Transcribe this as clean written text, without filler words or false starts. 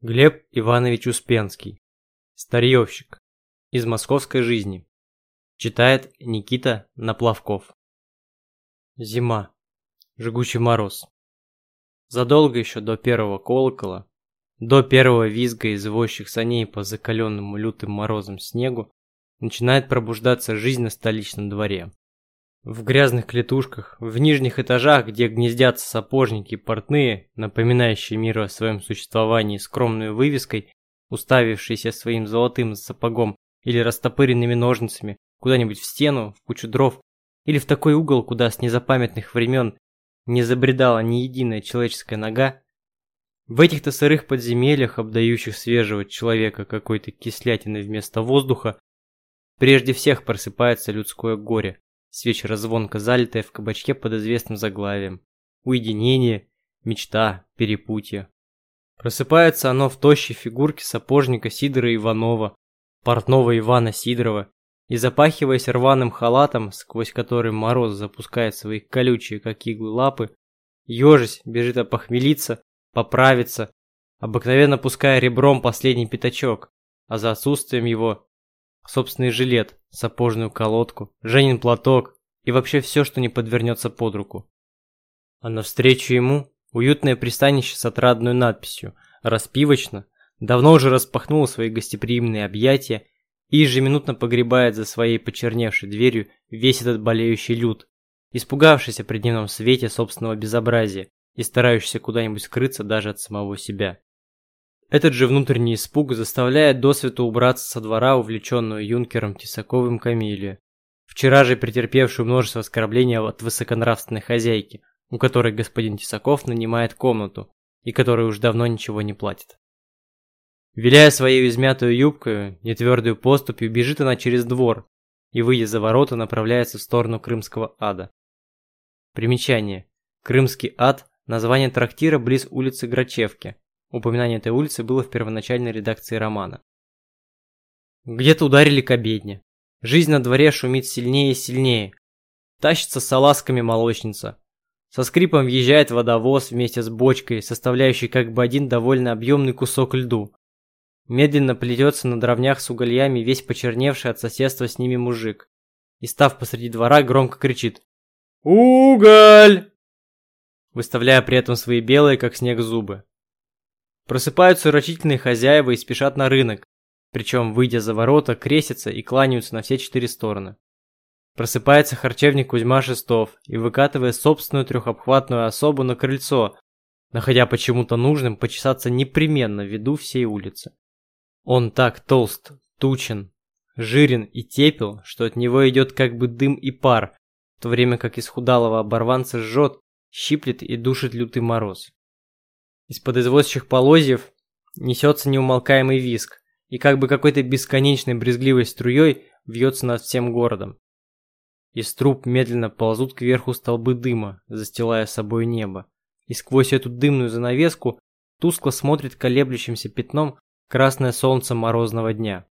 Глеб Иванович Успенский. Старьевщик. Из московской жизни. Читает Никита Наплавков. Зима. Жгучий мороз. Задолго еще до первого колокола, до первого визга извозчих саней по закаленному лютым морозом снегу, начинает пробуждаться жизнь на столичном дворе. В грязных клетушках, в нижних этажах, где гнездятся сапожники и портные, напоминающие миру о своем существовании скромной вывеской, уставившиеся своим золотым сапогом или растопыренными ножницами куда-нибудь в стену, в кучу дров, или в такой угол, куда с незапамятных времен не забредала ни единая человеческая нога, в этих-то сырых подземельях, обдающих свежего человека какой-то кислятиной вместо воздуха, прежде всех просыпается людское горе, с вечера звонко залитое в кабачке под известным заглавием «Уединение, мечта, перепутье». Просыпается оно в тощей фигурке сапожника Сидора Иванова, портного Ивана Сидорова, и, запахиваясь рваным халатом, сквозь который мороз запускает свои колючие, как иглы, лапы, ежась бежит опохмелиться, поправиться, обыкновенно пуская ребром последний пятачок, а за отсутствием его собственный жилет, сапожную колодку, Женин платок и вообще все, что не подвернется под руку. А навстречу ему уютное пристанище с отрадной надписью «Распивочно» давно уже распахнуло свои гостеприимные объятия и ежеминутно погребает за своей почерневшей дверью весь этот болеющий люд, испугавшийся при дневном свете собственного безобразия и старающийся куда-нибудь скрыться даже от самого себя. Этот же внутренний испуг заставляет досвету убраться со двора увлеченную юнкером Тесаковым Камилию, вчера же претерпевшую множество оскорблений от высоконравственной хозяйки, у которой господин Тесаков нанимает комнату и которой уж давно ничего не платит. Виляя своей измятую юбкой, нетвердую поступью бежит она через двор и, выйдя за ворота, направляется в сторону Крымского ада. Примечание. Крымский ад – название трактира близ улицы Грачевки. Упоминание этой улицы было в первоначальной редакции романа. Где-то ударили к обедне. Жизнь на дворе шумит сильнее и сильнее. Тащится с салазками молочница. Со скрипом въезжает водовоз вместе с бочкой, составляющей как бы один довольно объемный кусок льду. Медленно плетется на дровнях с угольями весь почерневший от соседства с ними мужик. И, став посреди двора, громко кричит «Уголь!», выставляя при этом свои белые, как снег, зубы. Просыпаются рачительные хозяева и спешат на рынок, причем, выйдя за ворота, крестятся и кланяются на все четыре стороны. Просыпается харчевник Кузьма Шестов и, выкатывая собственную трехобхватную особу на крыльцо, находя почему-то нужным почесаться непременно в виду всей улицы. Он так толст, тучен, жирен и тепел, что от него идет как бы дым и пар, в то время как исхудалого оборванца жжет, щиплет и душит лютый мороз. Из-под извозчих полозьев несется неумолкаемый визг и как бы какой-то бесконечной брезгливой струей вьется над всем городом. Из труб медленно ползут кверху столбы дыма, застилая собой небо, и сквозь эту дымную занавеску тускло смотрит колеблющимся пятном красное солнце морозного дня.